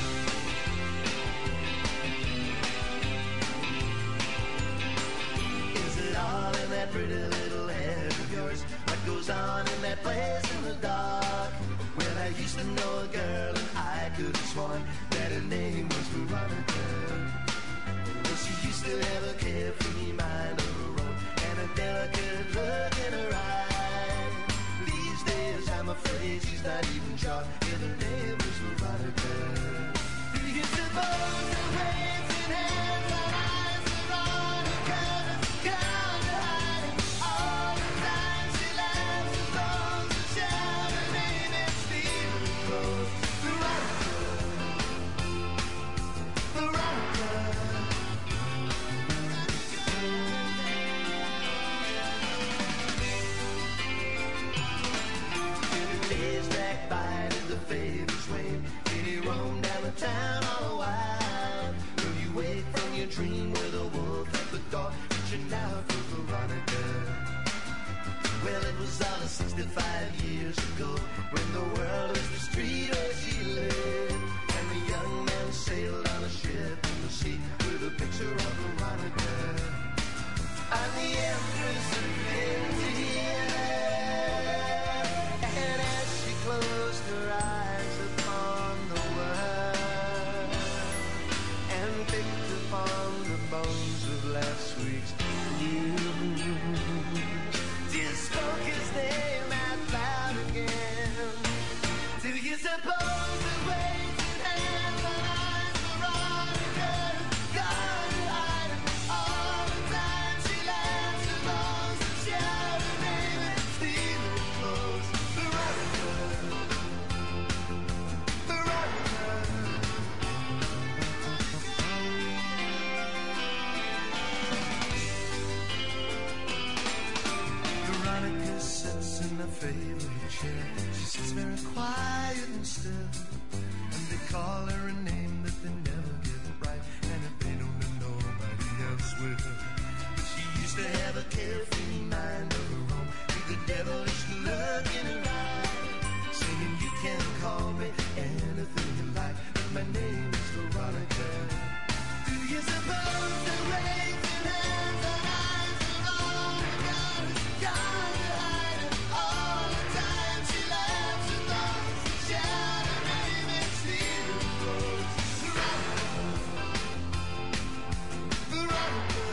Is it all in that pretty little head of yours? What goes on in that that place in the dark. Well, I used to know a girl and I could have sworn that her name was Veronica. Well, she used to have a carefree mind of her own and a delicate look in her eye. These days I'm afraid she's not even sure if her name was Veronica. Do you suppose the waves in hands and eyes Veronica gone to hiding all the time she laughs and blows and shouts her name and steals clothes. Veronica, Veronica. Days drag by to the favorite swing, and he roamed down the town all the while. When you wake from your dream with a wolf at the door, reaching out for Veronica. Well, it was all of sixty-five years ago, when the world was the street where she lived, and the young man sailed on a ship in the sea with a picture of Veronica. I'm the Empress of India. And as she closed her eyes upon the world and picked upon the bones of last week's news, just spoke his name out loud again. Do you suppose the waves and hands and eyes Veronica gone to hiding all the time she laughs and blows and shouts her name and steals her clothes? Veronica, Veronica. Veronica sits in her favorite chair. She sits very quiet and still, and they call her a name that they never get right, and if they don't know, nobody else will. But she used to have a carefree mind of her own, with a devilish look in her eye, saying you can call me anything you like, but my name is Veronica. Do you suppose the rays in hands and eyes Veronica gone to hiding all the time she laughs and blows and shouts her name and steals her clothes? Veronica,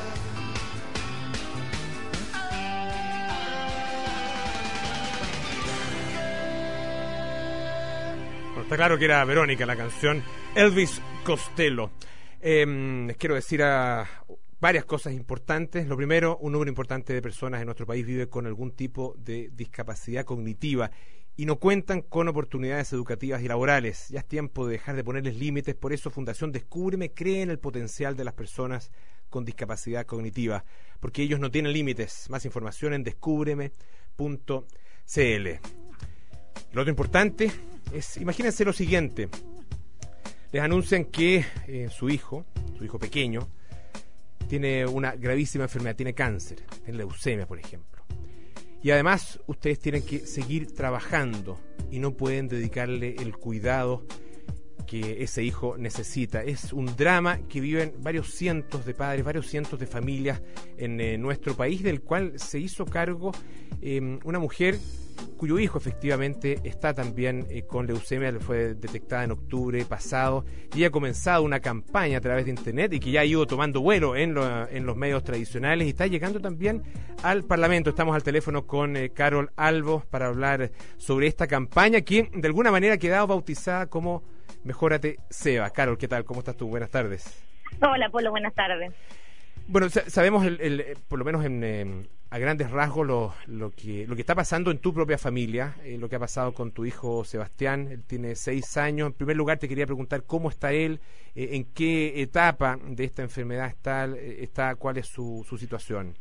Bueno, está claro que era Verónica la canción. Elvis Costello. Eh, quiero decir a varias cosas importantes. Lo primero, un número importante de personas en nuestro país vive con algún tipo de discapacidad cognitiva y no cuentan con oportunidades educativas y laborales. Ya es tiempo de dejar de ponerles límites. Por eso Fundación Descúbreme cree en el potencial de las personas con discapacidad cognitiva, porque ellos no tienen límites. Más información en descúbreme punto c l. Lo otro importante es, imagínense lo siguiente. Les anuncian que eh, su hijo, su hijo pequeño, tiene una gravísima enfermedad, tiene cáncer, tiene leucemia, por ejemplo. Y además ustedes tienen que seguir trabajando y no pueden dedicarle el cuidado que ese hijo necesita. Es un drama que viven varios cientos de padres, varios cientos de familias en eh, nuestro país, del cual se hizo cargo eh, una mujer cuyo hijo efectivamente está también eh, con leucemia. Fue detectada en octubre pasado y ha comenzado una campaña a través de internet y que ya ha ido tomando vuelo en, lo, en los medios tradicionales y está llegando también al Parlamento. Estamos al teléfono con eh, Carol Albo para hablar sobre esta campaña que de alguna manera ha quedado bautizada como Mejórate Seba. Carol, ¿qué tal? ¿Cómo estás tú? Buenas tardes. Hola, Polo, buenas tardes. Bueno, sabemos, el, el, por lo menos en, eh, a grandes rasgos, lo, lo, que, lo que está pasando en tu propia familia, eh, lo que ha pasado con tu hijo Sebastián. Él tiene seis años. En primer lugar, te quería preguntar cómo está él, eh, en qué etapa de esta enfermedad está, está cuál es su, su situación.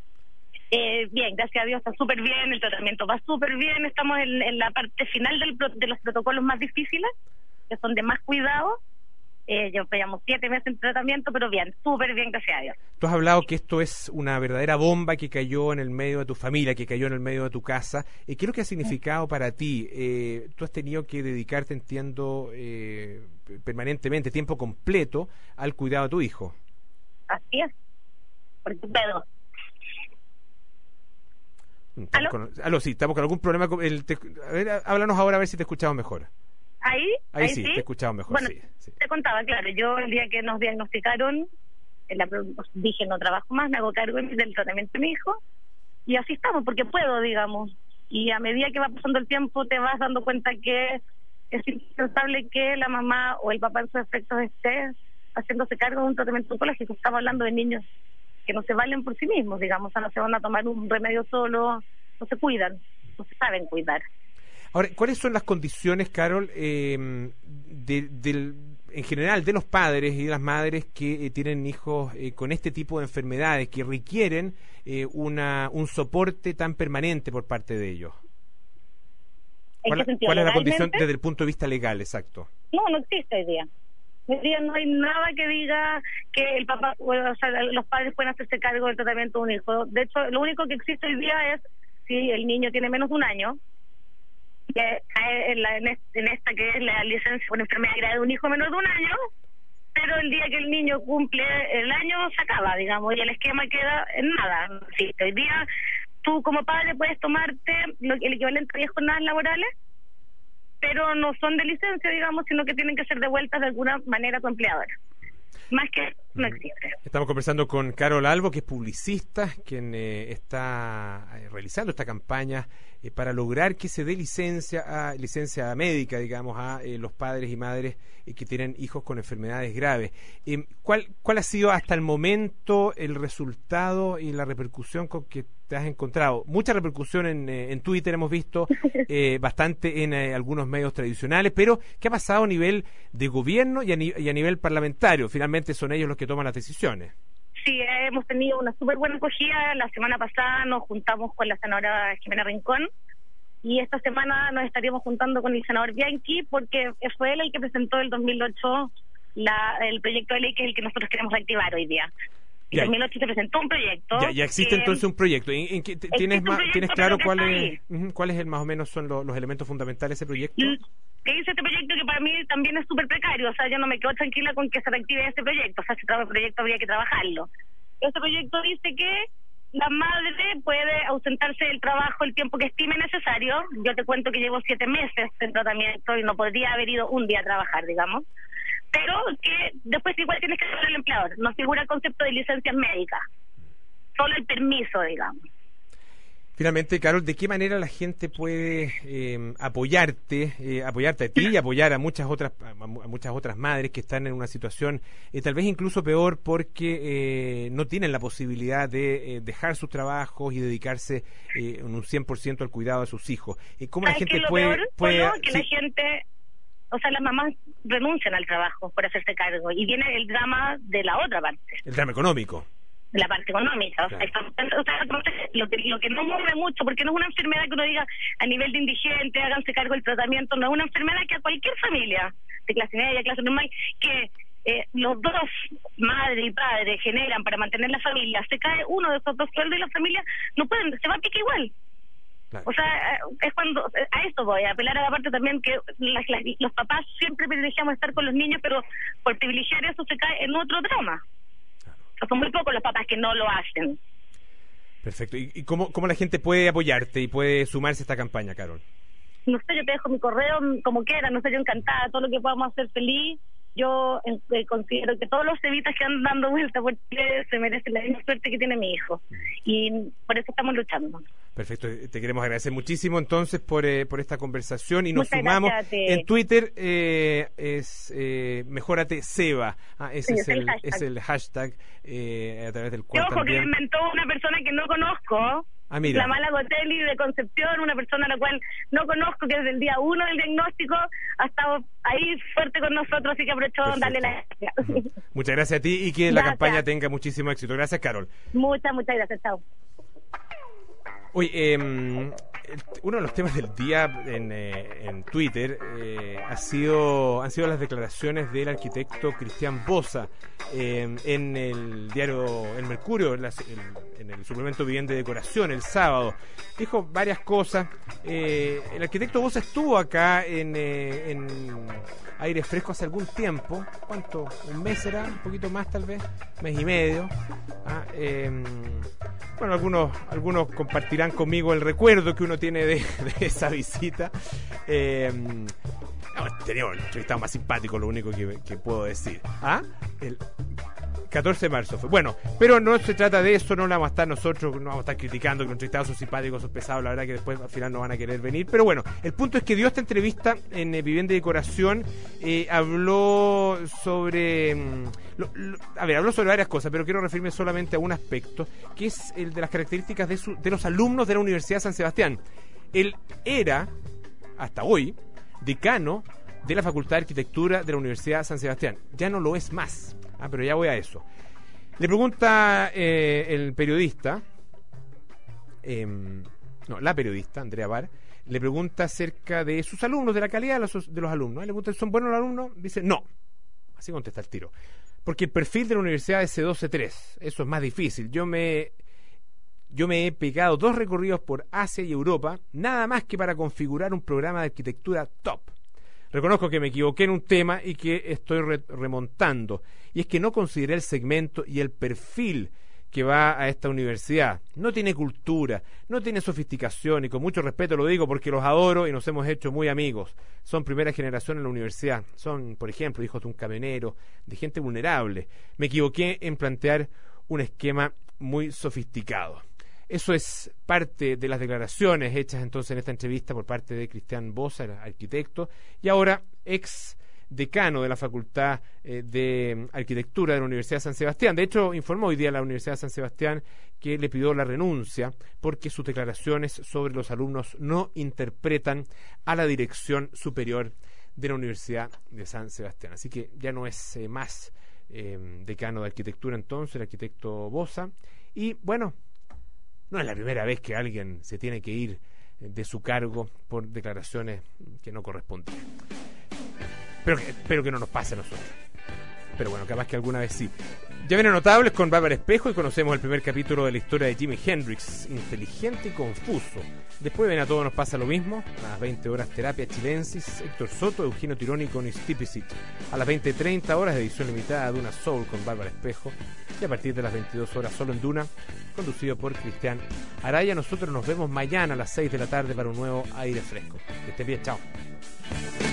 Eh, bien, gracias a Dios, está súper bien, el tratamiento va súper bien. Estamos en, en la parte final del, de los protocolos más difíciles, que son de más cuidado. Eh, yo llevamos siete meses en tratamiento, pero bien, súper bien, gracias a Dios. Tú has hablado que esto es una verdadera bomba que cayó en el medio de tu familia, que cayó en el medio de tu casa. Eh, ¿Qué es lo que ha significado para ti? Eh, tú has tenido que dedicarte, entiendo, eh, permanentemente, tiempo completo, al cuidado de tu hijo. Así es, porque puedo. Estamos ¿Aló? con, aló, sí, estamos con algún problema. Con el, te, a ver, háblanos ahora a ver si te escuchamos mejor. Ahí, Ahí, ahí sí, te escuchamos mejor, Bueno, sí, sí. te contaba, claro, yo el día que nos diagnosticaron, en la, dije no trabajo más, me hago cargo del tratamiento de mi hijo, y así estamos, porque puedo, digamos. Y a medida que va pasando el tiempo te vas dando cuenta que es indispensable que la mamá o el papá en sus efectos esté haciéndose cargo de un tratamiento oncológico. Estamos hablando de niños que no se valen por sí mismos, digamos, o sea, no se van a tomar un remedio solo, no se cuidan, no se saben cuidar. Ahora, ¿cuáles son las condiciones, Carol, eh, de, del, en general de los padres y de las madres que eh, tienen hijos eh, con este tipo de enfermedades que requieren eh, una un soporte tan permanente por parte de ellos? ¿En ¿Cuál, qué sentido? cuál es la condición ¿Legalmente? desde el punto de vista legal, exacto? No, no existe hoy día. Hoy día no hay nada que diga que el papá, o sea, los padres pueden hacerse cargo del tratamiento de un hijo. De hecho, lo único que existe hoy día es si el niño tiene menos de un año, que cae en, la, en, este, en esta que es la licencia por enfermedad grave de un hijo menor de un año, pero el día que el niño cumple el año se acaba, digamos, y el esquema queda en nada. No existe. Hoy día tú como padre puedes tomarte lo, el equivalente a diez jornadas laborales, pero no son de licencia, digamos, sino que tienen que ser devueltas de alguna manera a tu empleador. Más que no existe. Estamos conversando con Carol Albo, que es publicista, quien eh, está eh, realizando esta campaña eh, para lograr que se dé licencia a licencia médica, digamos, a eh, los padres y madres eh, que tienen hijos con enfermedades graves. Eh, ¿cuál, ¿Cuál ha sido hasta el momento el resultado y la repercusión con que te has encontrado? Mucha repercusión en, eh, en Twitter, hemos visto eh, bastante en eh, algunos medios tradicionales, pero ¿qué ha pasado a nivel de gobierno y a, ni y a nivel parlamentario? Finalmente son ellos los que toman las decisiones. Sí, hemos tenido una súper buena acogida. La semana pasada nos juntamos con la senadora Jimena Rincón y esta semana nos estaríamos juntando con el senador Bianchi porque fue él el que presentó el dos mil ocho la, el proyecto de ley que es el que nosotros queremos reactivar hoy día. En dos mil ocho se presentó un proyecto. Ya, ya existe que, entonces un proyecto. ¿En, en que, ¿Tienes, más, ¿tienes claro cuál es, uh, cuál es el más o menos son lo, los elementos fundamentales de ese proyecto? Que dice este proyecto que para mí también es súper precario, o sea, yo no me quedo tranquila con que se reactive este proyecto, o sea, ese proyecto habría que trabajarlo. Este proyecto dice que la madre puede ausentarse del trabajo el tiempo que estime necesario. Yo te cuento que llevo siete meses en tratamiento y no podría haber ido un día a trabajar, digamos, pero que después igual tienes que hacer el empleador. No figura el concepto de licencias médicas, solo el permiso, digamos. Finalmente, Carol, ¿de qué manera la gente puede eh, apoyarte, eh, apoyarte a ti y apoyar a muchas otras a muchas otras madres que están en una situación eh, tal vez incluso peor porque eh, no tienen la posibilidad de eh, dejar sus trabajos y dedicarse eh, en un cien por ciento al cuidado de sus hijos? Eh, ¿Cómo la gente lo puede...? Peor, puede bueno, que sí. la gente... O sea, las mamás renuncian al trabajo por hacerse cargo. Y viene el drama de la otra parte. El drama económico. La parte económica. Claro. O sea, lo que, lo que no mueve mucho, porque no es una enfermedad que uno diga a nivel de indigente, háganse cargo del tratamiento, no es una enfermedad que a cualquier familia, de clase media, clase normal, que eh, los dos, madre y padre, generan para mantener la familia, se cae uno de esos dos sueldos y la familia no pueden, se va a pique igual. Claro. O sea, es cuando, a esto voy a apelar a la parte también que las, las, los papás siempre privilegiamos estar con los niños, pero por privilegiar eso se cae en otro drama. Claro. O sea, son muy pocos los papás que no lo hacen. Perfecto. ¿Y, y cómo, cómo la gente puede apoyarte y puede sumarse a esta campaña, Carol? No sé, yo te dejo mi correo como quiera, no sé, yo encantada, todo lo que podamos hacer feliz. Yo eh, considero que todos los cevitas que andan dando vuelta por Chile se merecen la misma suerte que tiene mi hijo. Y por eso estamos luchando. Perfecto, te queremos agradecer muchísimo entonces por, eh, por esta conversación y nos Muchas sumamos gracias, en Twitter, eh, es eh, Mejórate Seba, ah, ese sí, es, el, hashtag. es el hashtag eh, a través del cual Ojo, también... que me inventó una persona que no conozco. Ah, mira. La Mala Gotelli de Concepción, una persona a la cual no conozco, que desde el día uno del diagnóstico ha estado ahí fuerte con nosotros, así que aprovecho de darle la gracias. Muchas gracias a ti y que la Gracias. campaña tenga muchísimo éxito. Gracias, Carol. Muchas, muchas gracias, chao. Oye, eh, el, uno de los temas del día en, eh, en Twitter eh, ha sido han sido las declaraciones del arquitecto Cristian Bosa eh, en el diario El Mercurio, en, las, en, en el suplemento Vivienda y Decoración el sábado. Dijo varias cosas. Eh, el arquitecto Bosa estuvo acá en, eh, en Aire Fresco hace algún tiempo. ¿Cuánto? ¿Un mes era? ¿Un poquito más tal vez? ¿Mes y medio? Ah, eh, bueno, algunos algunos compartirán conmigo el recuerdo que uno tiene de, de esa visita. Eh, no, tenía un entrevistado más simpático, lo único que, que puedo decir. ¿Ah? El catorce de marzo fue. Bueno, pero no se trata de eso, no le vamos a estar nosotros, no vamos a estar criticando que los entrevistados son simpáticos, son pesados, la verdad que después al final no van a querer venir. Pero bueno, el punto es que dio esta entrevista en eh, Vivienda y Decoración, eh, habló sobre... Mm, lo, lo, a ver, habló sobre varias cosas, pero quiero referirme solamente a un aspecto, que es el de las características de, su, de los alumnos de la Universidad de San Sebastián. Él era, hasta hoy, decano de la Facultad de Arquitectura de la Universidad de San Sebastián. Ya no lo es más. Ah, pero ya voy a eso. Le pregunta eh, el periodista, eh, no, la periodista, Andrea Bar, le pregunta acerca de sus alumnos, de la calidad de los, de los alumnos. Le pregunta, ¿son buenos los alumnos? Dice, no. Así contesta el tiro. Porque el perfil de la universidad es C dos, C tres. Eso es más difícil. Yo me... Yo me he pegado dos recorridos por Asia y Europa, nada más que para configurar un programa de arquitectura top. Reconozco que me equivoqué en un tema y que estoy re- remontando. Y es que no consideré el segmento y el perfil que va a esta universidad. No tiene cultura, no tiene sofisticación, y con mucho respeto lo digo porque los adoro y nos hemos hecho muy amigos. Son primera generación en la universidad. Son, por ejemplo, hijos de un camionero, de gente vulnerable. Me equivoqué en plantear un esquema muy sofisticado. Eso es parte de las declaraciones hechas entonces en esta entrevista por parte de Cristian Bosa, el arquitecto, y ahora ex decano de la Facultad eh, de Arquitectura de la Universidad de San Sebastián. De hecho, informó hoy día la Universidad de San Sebastián que le pidió la renuncia porque sus declaraciones sobre los alumnos no interpretan a la Dirección Superior de la Universidad de San Sebastián. Así que ya no es eh, más eh, decano de Arquitectura entonces, el arquitecto Bosa. Y bueno, no es la primera vez que alguien se tiene que ir de su cargo por declaraciones que no correspondían. Pero que, espero que no nos pase a nosotros. Pero bueno, capaz que alguna vez sí. Ya vienen Notables con Bárbara Espejo y conocemos el primer capítulo de la historia de Jimi Hendrix, inteligente y confuso. Después ven A Todo Nos Pasa Lo Mismo, a las veinte horas Terapia Chilensis, Héctor Soto, Eugenio Tironi con Istipicit. A las veinte treinta horas edición limitada Duna Soul con Bárbara Espejo. Y a partir de las veintidós horas Solo en Duna, conducido por Cristian Araya. Nosotros nos vemos mañana a las seis de la tarde para un nuevo Aire Fresco. Que estén bien, chao.